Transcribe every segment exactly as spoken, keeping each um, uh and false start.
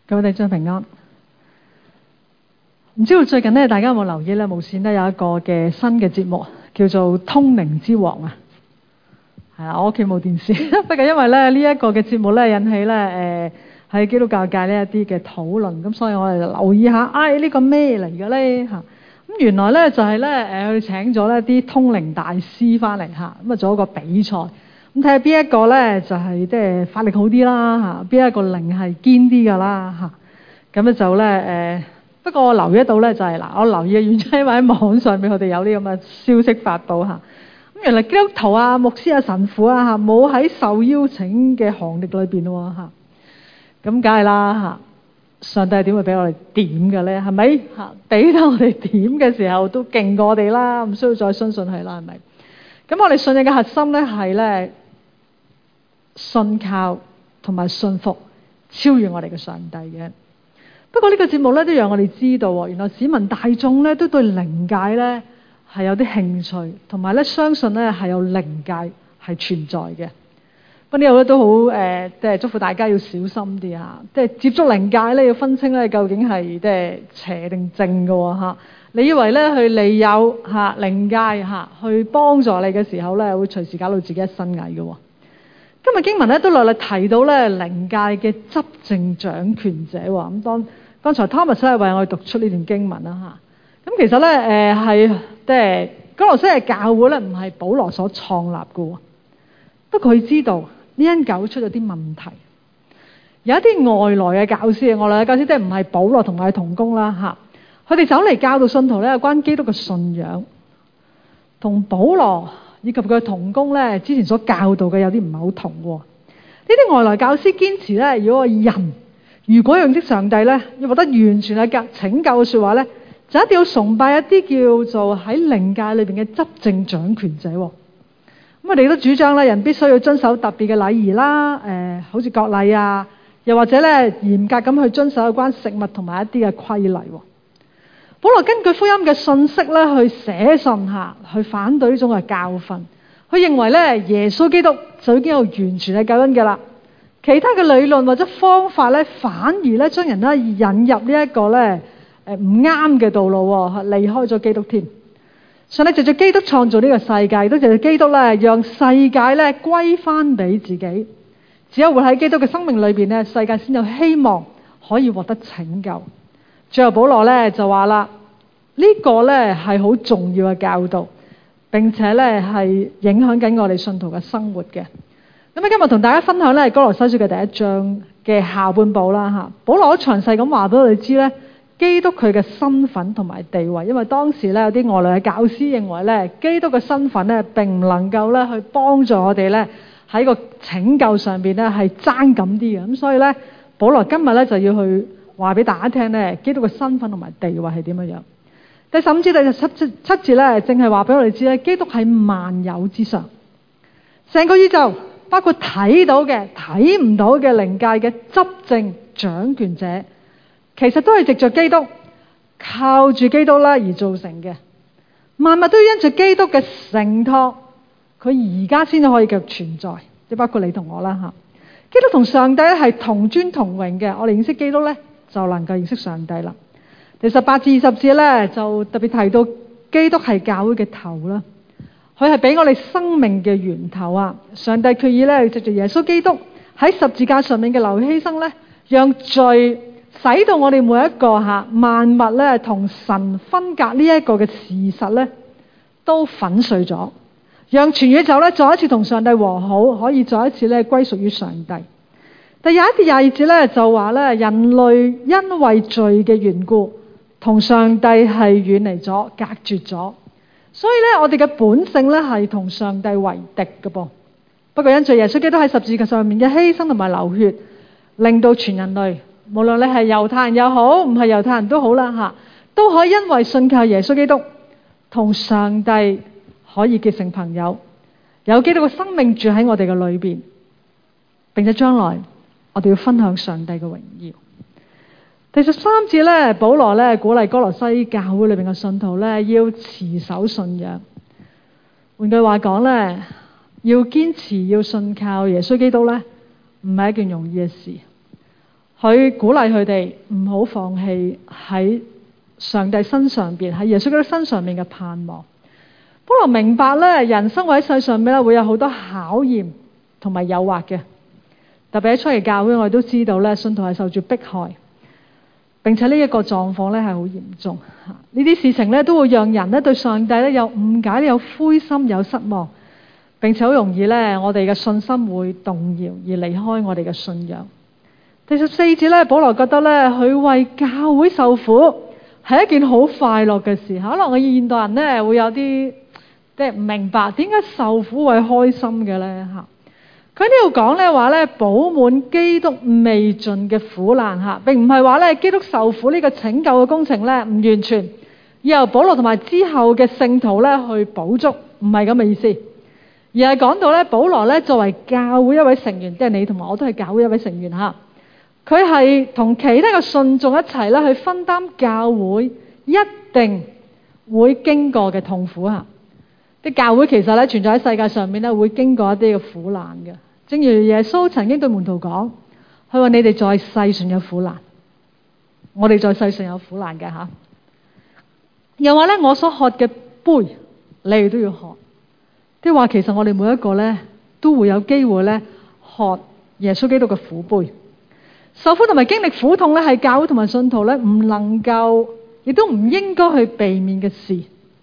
各位弟兄平安。唔知道最近咧，大家有冇留意咧？無線咧有一個嘅新嘅節目，叫做《通靈之王》啊。係啊，我屋企冇電視，不過因為咧呢一個嘅節目咧引起咧誒喺基督教界呢一啲嘅討論，咁所以我哋就留意下，唉呢個咩嚟嘅咧嚇？咁原來咧就係咧誒佢哋請咗咧啲通靈大師翻嚟嚇，咁啊做一個比賽。咁睇下邊一個咧就係即係法力好啲啦嚇，邊一個靈係堅啲㗎啦嚇。咁咧就咧誒、呃，不過我留意到咧就係、是、嗱，我留意嘅原因係因為喺網上面佢哋有啲咁嘅消息發布嚇。咁原來基督徒啊、牧師啊、神父啊嚇，冇喺受邀請嘅行列裏邊喎嚇。咁梗係啦嚇，上帝點會俾我哋點嘅咧？係咪嚇？俾得我哋點嘅時候都勁過我哋啦，唔需要再相信係啦，係咪？咁我哋信仰嘅核心咧係咧。信靠同埋信服超越我哋嘅上帝嘅。不過呢個節目咧都讓我哋知道，原來市民大眾咧都對靈界咧係有啲興趣，同埋咧相信咧係有靈界係存在嘅。不過呢度咧都好誒，即係祝福大家要小心啲嚇，即係接觸靈界咧要分清咧究竟係即係邪定正嘅喎嚇。你以為咧去利誘嚇靈界嚇去幫助你嘅時候咧，會隨時搞到自己一身蟻嘅喎。今日經文咧都略略提到咧靈界嘅執政掌權者喎，咁當剛才 Thomas 咧為我哋讀出呢段經文啦嚇。咁其實咧誒係即係哥羅西嘅教會咧唔係保羅所創立嘅喎，不過佢知道呢間教會出咗啲問題，有一啲外來嘅教師，外來嘅教師即係唔係保羅同佢同工啦嚇，佢哋走嚟教導信徒咧有關基督嘅信仰，同保羅以及佢嘅同工咧，之前所教導嘅有啲唔係好同喎。呢啲外來教師堅持咧，如果人如果認識上帝咧，要獲得完全嘅救拯救嘅説話咧，就一定要崇拜一啲叫做喺靈界裏邊嘅執政掌權者。咁我哋都主張咧，人必須要遵守特別嘅禮儀啦，誒、呃，好似割禮啊，又或者咧嚴格咁去遵守有關食物同埋一啲嘅規例。保羅根據福音嘅信息咧，去寫信下去反對呢種嘅教訓。佢認為咧，耶穌基督就已經有完全嘅救恩嘅啦。其他嘅理論或者方法咧，反而咧將人咧引入呢一個咧誒唔啱嘅道路，離開咗基督添。上帝藉住基督創造呢個世界，都藉住基督咧，讓世界咧歸翻俾自己。只有活喺基督嘅生命裏邊咧，世界先有希望可以獲得拯救。最後保羅咧就話啦，呢個咧係好重要嘅教導，並且咧係影響緊我哋信徒嘅生活嘅。咁啊，今日同大家分享咧哥羅西書嘅第一章嘅下半部啦嚇。保羅好詳細咁話俾我哋知咧，基督佢嘅身份同埋地位，因為當時咧有啲外來嘅教師認為咧，基督嘅身份咧並唔能夠咧去幫助我哋咧喺個拯救上邊咧係爭咁啲嘅。咁所以咧，保羅今日咧就要去話俾大家聽咧，基督嘅身份同埋地位係點樣樣。第十五節第七七七節咧，正係話俾我哋知咧，基督喺萬有之上，成個宇宙包括睇到嘅、睇唔到嘅靈界嘅執政掌權者，其實都係藉着基督、靠住基督啦而造成嘅。萬物都要因住基督嘅承托，佢而家先至可以繼續存在，即包括你同我啦嚇。基督同上帝咧係同尊同榮嘅，我哋認識基督咧，就能夠認識上帝啦。第十八至二十節咧，就特別提到基督係教會嘅頭啦，佢係俾我哋生命嘅源頭啊！上帝決意咧，藉住耶穌基督喺十字架上面嘅流犧牲咧，讓罪使到我哋每一個嚇萬物咧同神分隔呢一個嘅事實咧，都粉碎咗，讓全宇宙咧再一次同上帝和好，可以再一次咧歸屬於上帝。第廿一至廿二節咧就話咧，人類因為罪嘅緣故，同上帝係遠離咗、隔絕咗，所以咧我哋嘅本性咧係同上帝為敵嘅噃。不過因住耶穌基督喺十字架上面嘅犧牲同埋流血，令到全人類，無論你係猶太人又好，唔係猶太人都好啦嚇，都可以因為信靠耶穌基督，同上帝可以結成朋友，有基督嘅生命住喺我哋嘅裏邊，並且將來我哋要分享上帝嘅榮耀。第十三節咧，保羅咧鼓勵哥羅西教會裏邊嘅信徒咧要持守信仰。換句話講咧，要堅持要信靠耶穌基督咧，唔係一件容易嘅事。 去鼓勵佢哋唔好放棄喺上帝身上邊，喺耶穌基督身上面嘅盼望。保羅明白咧，人生活喺世上面咧，會有好多考驗同埋誘惑嘅。特別喺初期教會，我哋都知道咧，信徒係受住迫害，並且呢一個狀況咧係好嚴重。呢啲事情咧都會讓人咧對上帝咧有誤解、有灰心、有失望，並且好容易咧我哋嘅信心會動搖而離開我哋嘅信仰。第十四節咧，保羅覺得咧佢為教會受苦係一件好快樂嘅事。可能我現代人咧會有啲即係唔明白點解受苦會開心嘅咧嚇。佢呢度講咧話咧，補滿基督未盡嘅苦難嚇，並唔係話咧基督受苦呢個拯救嘅工程咧唔完全，要由保羅同埋之後嘅聖徒咧去補足，唔係咁嘅意思，而係講到咧保羅咧作為教會一位成員，即係你同埋我都係教會一位成員嚇，佢係同其他嘅信眾一齊咧去分擔教會一定會經過嘅痛苦嚇。啲教會其實咧存在喺世界上面咧會經過一啲嘅苦難嘅，正如耶穌曾經對門徒講，佢話你哋在世上有苦難，我哋在世上有苦難嘅嚇。又話咧我所喝嘅杯，你哋都要喝。即係話其實我哋每一個咧都會有機會咧喝耶穌基督嘅苦杯。受苦同埋經歷苦痛咧係教會同埋信徒咧唔能夠，亦都唔應該去避免嘅事。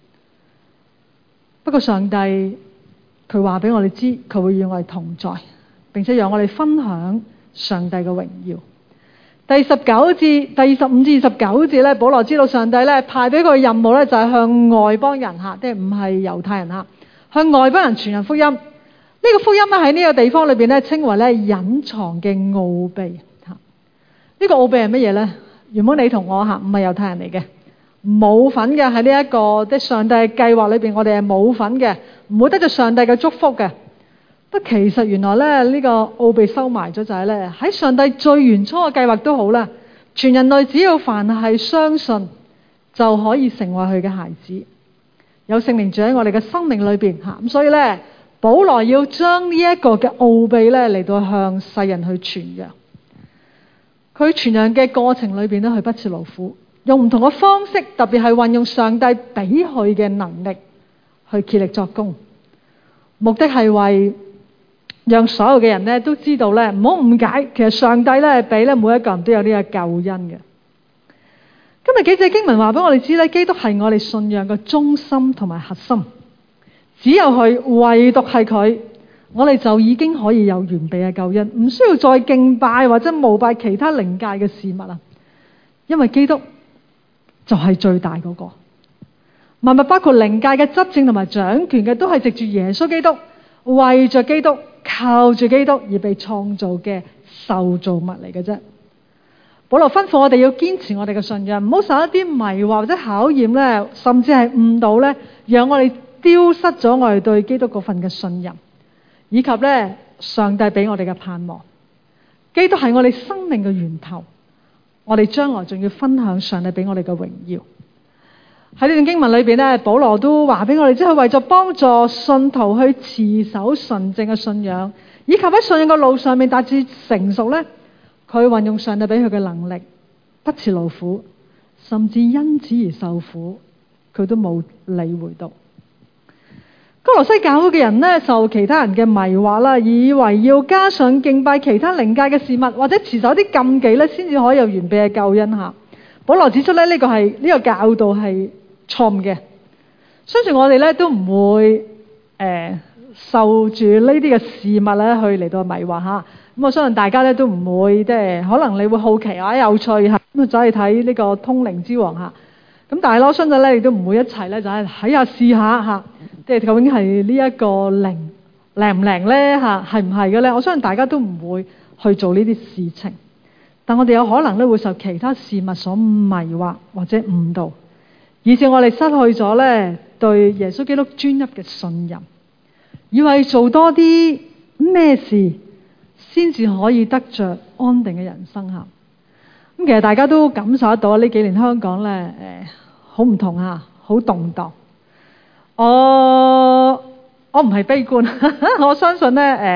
不過上帝佢話俾我哋知，佢會與我哋同在，並且讓我哋分享上帝嘅榮耀。第十九節、第二十五至二十九節咧，保羅知道上帝咧派俾佢嘅任務咧就係向外邦人嚇，即係唔係猶太人嚇，向外邦人傳人福音。呢、這個福音咧喺呢個地方裏邊咧稱為咧隱藏嘅奧秘嚇。呢、這個奧秘係乜嘢咧？原本你同我嚇唔係猶太人嚟嘅。冇份嘅喺呢一個即係上帝嘅計劃裏邊，我哋係冇份嘅，唔會得到上帝嘅祝福嘅。不過其實原來咧呢個奧秘收埋咗，就係咧喺上帝最原初嘅計劃都好啦，全人類只要凡係相信就可以成為佢嘅孩子，有聖靈住喺我哋嘅生命裏邊嚇。咁所以咧，保羅要將呢一個嘅奧秘咧嚟到向世人去傳揚。佢傳揚嘅過程裏邊咧，佢不辭勞苦。用唔同嘅方式，特別係運用上帝俾佢嘅能力去竭力作工，目的係為讓所有嘅人咧都知道咧，唔好誤解，其實上帝咧俾咧每一個人都有呢個救恩嘅。今日幾節經文話俾我哋知咧，基督係我哋信仰嘅中心同埋核心，只有佢，唯獨係佢，我哋就已經可以有完備嘅救恩，唔需要再敬拜或者膜拜其他靈界嘅事物啊，因為基督就係最大嗰個，萬物包括靈界嘅執政同埋掌權嘅，都係藉住耶穌基督，為着基督，靠住基督而被創造嘅受造物嚟嘅啫。保羅吩咐我哋要堅持我哋嘅信仰，唔好受一啲迷惑或者考驗咧，甚至係誤導咧，讓我哋丟失咗我哋對基督嗰份嘅信任，以及咧上帝俾我哋嘅盼望。基督係我哋生命嘅源頭。我哋將來仲要分享上帝俾我哋嘅榮耀。喺呢段經文裏邊咧，保羅都話俾我哋知，佢為咗幫助信徒去持守純正嘅信仰，以及喺信仰嘅路上面達至成熟咧，佢運用上帝俾佢嘅能力，不辭勞苦，甚至因此而受苦，佢都冇理會到。哥羅西教會嘅人呢，受其他人嘅迷惑啦，以為要加上敬拜其他靈界嘅事物，或者持守啲禁忌咧，先至可以有完備嘅救恩嚇。保羅指出咧，呢個係呢個教導係錯誤嘅。相信我哋咧都唔會誒、呃、受住呢啲嘅事物咧去嚟到迷惑嚇。咁我相信大家咧都唔會即係可能你會好奇或者有趣嚇，咁走去睇呢個通靈之王嚇。咁但係咯，相信咧亦都唔會一齊咧就係睇下試下嚇。即係究竟係呢一個靈靈唔靈咧嚇，係唔係嘅咧？我相信大家都唔會去做呢啲事情，但我哋有可能咧會受其他事物所迷惑或者誤導，以致我哋失去咗咧對耶穌基督專一嘅信任，以為做多啲咩事先至可以得着安定嘅人生嚇。咁其實大家都感受得到呢幾年香港咧誒好唔同嚇，好動盪。我我唔係悲觀，我相信咧誒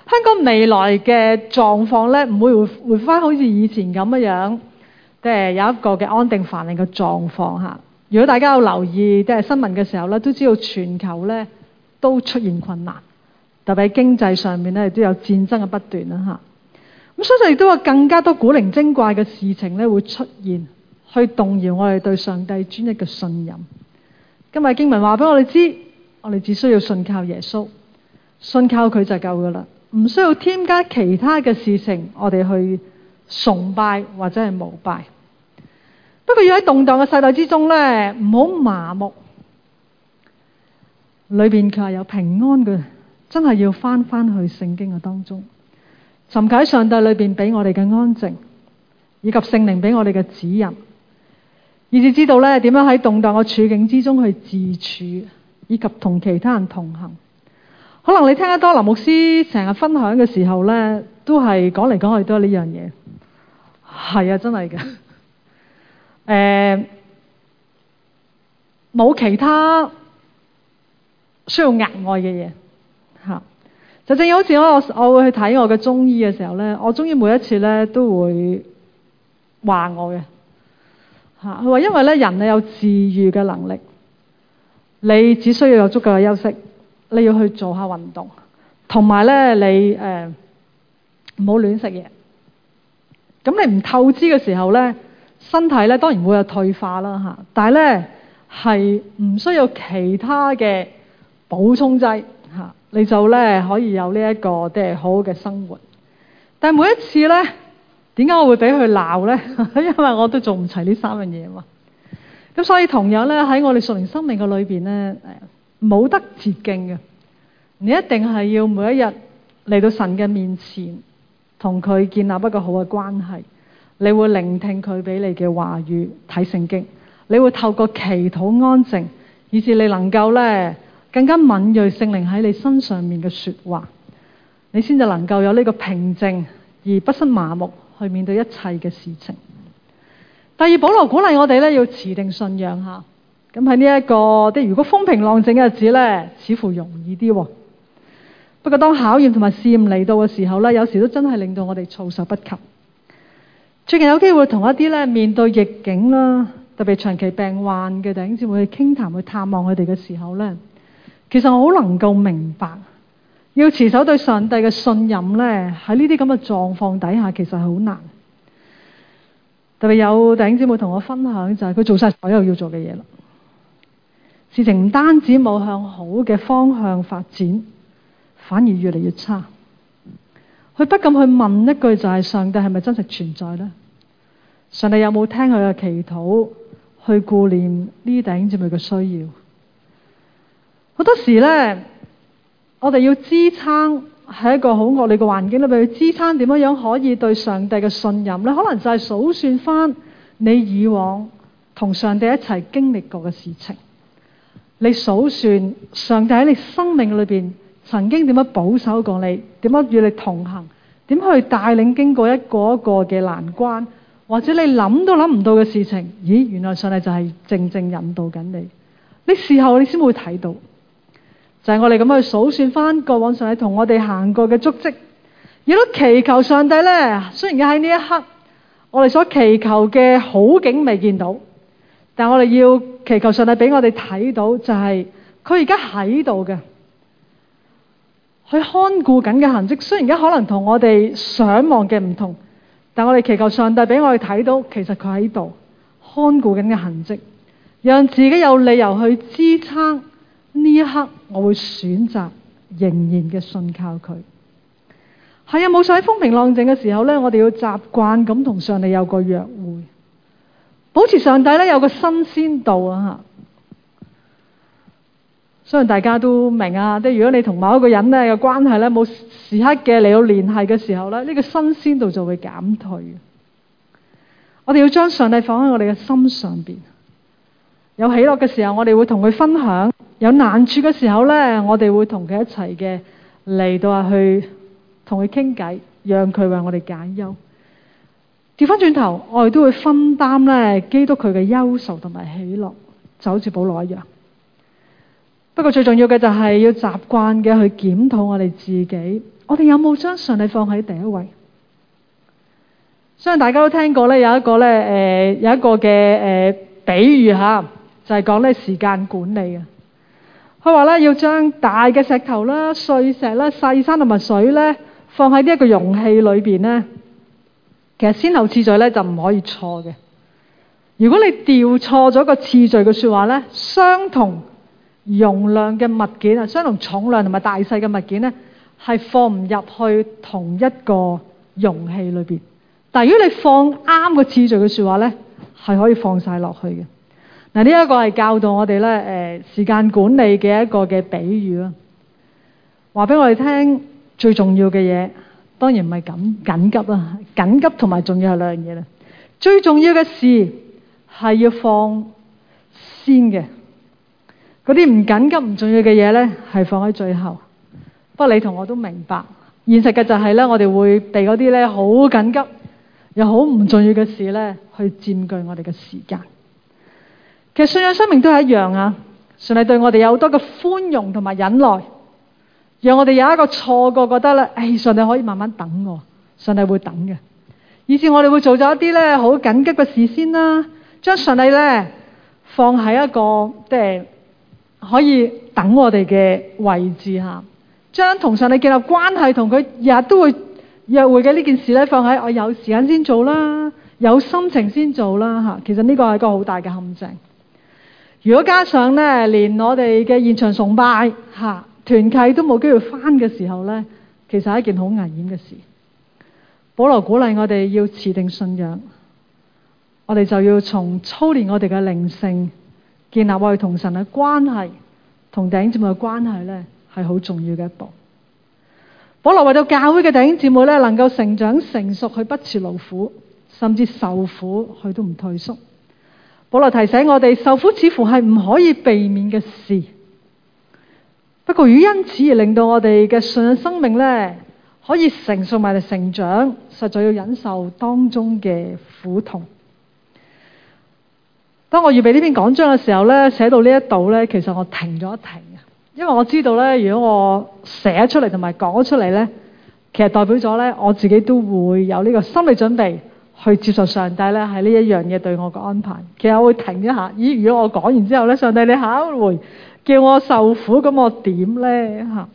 香港未來嘅狀況咧，唔會回回翻好似以前咁樣樣，即係有一個嘅安定繁榮嘅狀況嚇。如果大家有留意即係新聞嘅時候咧，都知道全球咧都出現困難，特別喺經濟上面咧都有戰爭嘅不斷啦嚇。咁相信亦都有更加多古靈精怪嘅事情咧會出現，去動搖我哋對上帝專一嘅信任。今日經文話俾我哋知，我哋只需要信靠耶穌，信靠佢就夠噶啦，唔需要添加其他嘅事情，我哋去崇拜或者係膜拜。不過要喺動盪嘅世代之中咧，唔好麻木，裏邊佢係有平安嘅，真係要翻翻去聖經嘅當中。尋求喺上帝裏邊俾我哋嘅安靜，以及聖靈俾我哋嘅指引，以至知道咧點樣喺動盪嘅處境之中去自處，以及同其他人同行。可能你聽得多林牧師成日分享嘅時候咧，都係講嚟講去都係呢樣嘢。係啊，真係嘅。誒、呃，冇其他需要額外嘅嘢嚇。就正如好似我我會去睇我嘅中醫嘅時候咧，我中醫每一次咧都會話我嘅嚇，佢話因為咧人咧有治愈嘅能力，你只需要有足夠嘅休息，你要去做下運動，同埋咧你誒唔好亂食嘢。咁你唔透支嘅時候咧，身體咧當然會有退化啦嚇，但係咧係唔需要其他嘅補充劑嚇。你就咧可以有呢一個即係好好嘅生活。但係每一次咧，點解我會俾佢鬧咧？因為我都做唔齊呢三樣嘢嘛。咁所以同樣咧喺我哋屬靈生命嘅裏邊咧，誒冇得捷徑嘅。你一定係要每一日嚟到神嘅面前，同佢建立一個好嘅關係。你會聆聽佢俾你嘅話語，睇聖經。你會透過祈禱安靜，以至你能夠咧更加敏銳聖靈喺你身上面嘅說話，你先至能夠有呢個平靜而不失麻木去面對一切嘅事情。第二，保羅鼓勵我哋咧要持定信仰吓。咁喺呢一個啲如果風平浪靜嘅日子咧，似乎容易啲。不過當考驗同埋試驗嚟到嘅時候咧，有時都真係令到我哋措手不及。最近有機會同一啲咧面對逆境啦，特別長期病患嘅弟兄姊妹去傾談、去探望佢哋嘅時候咧，其實我好能夠明白，要持守對上帝嘅信任咧，喺呢啲咁嘅狀況底下，其實係好難。特別有弟兄姊妹同我分享，就係佢做晒所有要做嘅嘢啦，事情唔單止冇向好嘅方向發展，反而越嚟越差。佢不禁去問一句，就係上帝係咪真實存在呢？上帝有冇聽佢嘅祈禱，去顧念呢啲弟兄姊妹嘅需要？好多時咧，我哋要支撐喺一個好惡劣嘅環境裏邊，去支撐點樣樣可以對上帝嘅信任咧？可能就係數算翻你以往同上帝一齊經歷過嘅事情，你數算上帝喺你生命裏邊曾經點樣保守過你，點樣與你同行，點去帶領經過一個一個嘅難關，或者你諗都諗唔到嘅事情，咦，原來上帝就係正正引導緊你。呢時候你先會睇到，就係我哋咁去數算翻過往上帝同我哋行過嘅足跡，亦都祈求上帝咧。雖然喺呢一刻，我哋所祈求嘅好景未見到，但我哋要祈求上帝俾我哋睇到，就係佢而家喺度嘅。佢看顧緊嘅痕跡，雖然而家可能同我哋想望嘅唔同，但我哋祈求上帝俾我哋睇到，其實佢喺度看顧緊嘅痕跡，讓自己有理由去支撐呢一刻。我會選擇仍然嘅信靠佢。係啊，冇錯，喺風平浪靜嘅時候咧，我哋要習慣咁同上帝有個約會，保持上帝咧有個新鮮度啊！相信大家都明啊，即係如果你同某一個人咧嘅關係咧冇時刻嘅嚟到聯繫嘅時候咧，呢個新鮮度就會減退。我哋要將上帝放喺我哋嘅心上邊。有喜樂嘅時候，我哋會同佢分享；有難處嘅時候咧，我哋會同佢一齊嘅嚟到啊去同佢傾偈，讓佢為我哋解憂。調翻轉頭，我哋都會分擔咧基督佢嘅憂愁同埋喜樂，就好似保羅一樣。不過最重要嘅就係要習慣嘅去檢討我哋自己， 我哋有冇將上帝放喺第一位？相信大家都聽過咧，有一個咧誒、呃、有一個嘅誒、呃、比喻嚇，就係講咧時間管理嘅。佢話咧要將大嘅石頭啦、碎石啦、細山同埋水咧放喺呢一個容器裏邊咧，其實先後次序咧就唔可以錯嘅。如果你調錯咗個次序嘅説話咧，相同容量嘅物件啊，相同重量同埋大細嘅物件咧，係放唔入去同一個容器裏邊。但係如果你放啱個次序嘅説話咧，係可以放晒落去嘅。嗱，呢一個係教導我哋咧誒時間管理嘅一個嘅比喻啦。話俾我哋聽，最重要嘅嘢當然唔係緊緊急啦，緊急同埋重要係兩樣嘢啦。最重要嘅事係要放先嘅，嗰啲唔緊急唔重要嘅嘢咧係放喺最後。不過你同我都明白，現實嘅就係咧，我哋會被嗰啲咧好緊急又好唔重要嘅事咧去佔據我哋嘅時間。其實信仰生命都係一樣啊！上帝對我哋有好多嘅寬容同埋忍耐，讓我哋有一個錯覺，覺得咧，誒，上帝可以慢慢等我，上帝會等嘅。以至我哋會做咗一啲咧好緊急嘅事先啦，將上帝咧放喺一個即係可以等我哋嘅位置下，將同上帝建立關係，同佢日日都會約會嘅呢件事咧放喺我有時間先做啦，有心情先做啦嚇。其實呢個係一個好大嘅陷阱。如果加上咧，連我哋嘅現場崇拜嚇團契都冇機會返嘅時候咧，其實係一件好危險嘅事。保羅鼓勵我哋要持定信仰，我哋就要從操練我哋嘅靈性，建立我哋同神嘅關係，同弟兄姊妹嘅關係咧，係好重要嘅一步。保羅為到教會嘅弟兄姊妹咧，能夠成長成熟，去不辭勞苦，甚至受苦，佢都唔退縮。保羅提醒我哋，受苦似乎係唔可以避免嘅事。不過，如果因此而令到我哋嘅信仰生命咧可以成熟埋嚟成長，實在要忍受當中嘅苦痛。當我預備呢篇講章嘅時候咧，寫到呢一度咧，其實我停咗一停啊，因為我知道咧，如果我寫出嚟同埋講出嚟咧，其實代表咗咧，我自己都會有呢個心理準備。去接受上帝咧係呢一樣嘢對我嘅安排。其實我會停一下，咦？如果我講完之後咧，上帝你下一回叫我受苦，咁我點咧嚇？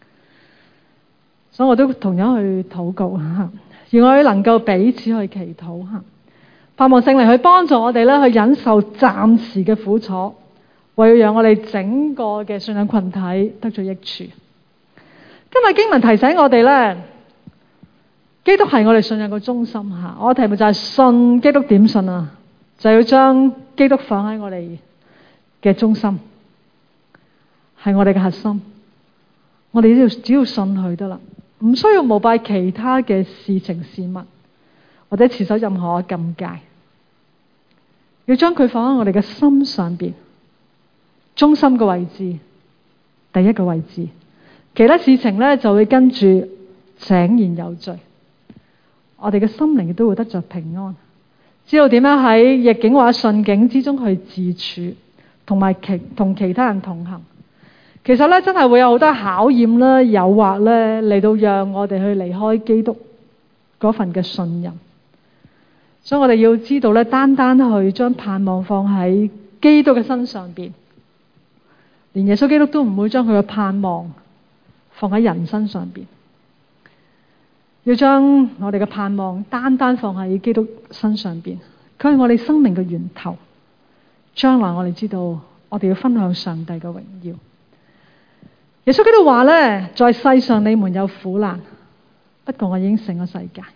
所以我都同樣去禱告嚇，而我哋能夠彼此去祈禱嚇，盼望聖靈去幫助我哋咧去忍受暫時嘅苦楚，為要讓我哋整個嘅信仰群體得咗益處。今日經文提醒我哋咧，基督係我哋信仰嘅中心嚇。我嘅題目就係信基督點信啊？就要將基督放喺我哋嘅中心，係我哋嘅核心。我哋只要只要信佢得啦，唔需要膜拜其他嘅事情事物，或者持守任何嘅禁戒。要將佢放喺我哋嘅心上邊，中心嘅位置，第一個位置。其他事情咧就會跟住井然有序。我哋嘅心靈亦都會得着平安，知道點樣喺逆境或者順境之中去自處，同埋其同其他人同行。其實咧，真係會有好多考驗啦、誘惑咧，嚟到讓我哋去離開基督嗰份嘅信任。所以我哋要知道咧，單單去將盼望放喺基督嘅身上邊，連耶穌基督都唔會將佢嘅盼望放喺人身上邊。要將我哋嘅盼望單單放喺基督身上邊，佢係我哋生命嘅源頭。將來我哋知道，我哋要分享上帝嘅榮耀。耶穌基督話咧，在世上你們有苦難，不過我已經勝咗世界。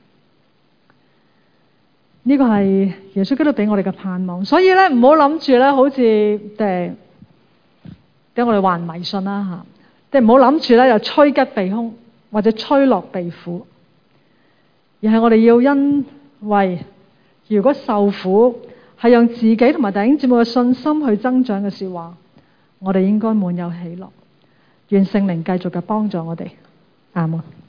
呢個係耶穌基督俾我哋嘅盼望。所以咧，唔好諗住咧，好似誒，俾我哋還迷信啦吓，即係唔好諗住咧，又趨吉避凶或者趨樂避苦。而係我哋要因為如果受苦係讓自己同埋弟兄姊妹嘅信心去增長嘅說話，我哋應該滿有喜樂。願聖靈繼續嘅幫助我哋。阿門。